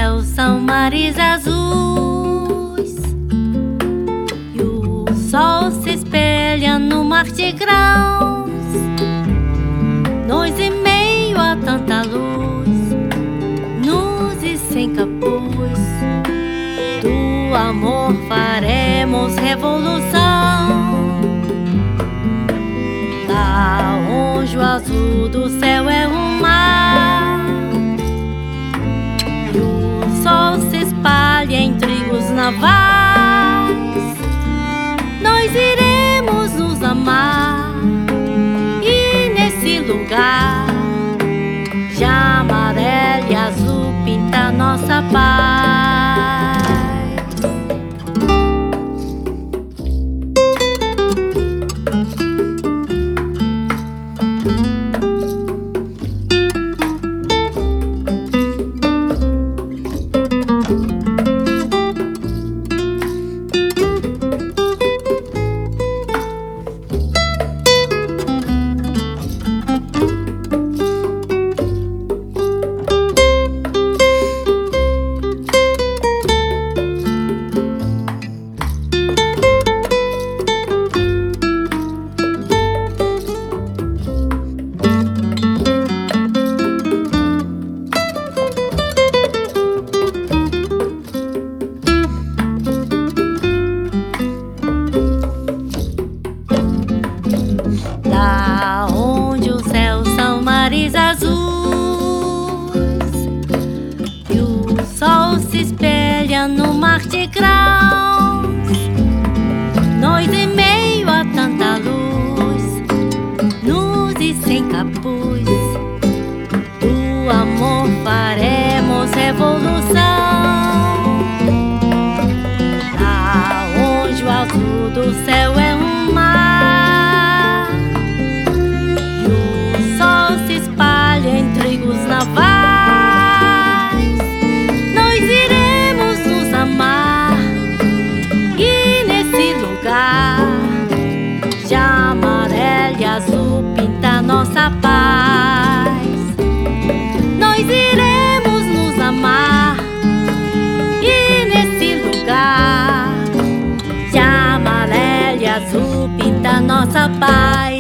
céus são mares azuis e o sol se espelha no mar de grãos. Nós em meio a tanta luz, nus e sem capuz, do amor faremos revolução. Lá onde o azul do céu é um mar e o sol se espalha em trigos navais, nós iremos nos amar e nesse lugar de amarelo e azul pinta nossa paz. Lá onde os céus são mares azuis e o sol se espelha no mar de grãos, nós em meio a tanta luz, nus e sem capuz, do amor faremos revolução. Lá onde o azul do céu é um mar, nós iremos nos amar e nesse lugar de amarelo e azul pinta nossa paz. Nós iremos nos amar e nesse lugar de amarelo e azul pinta nossa paz.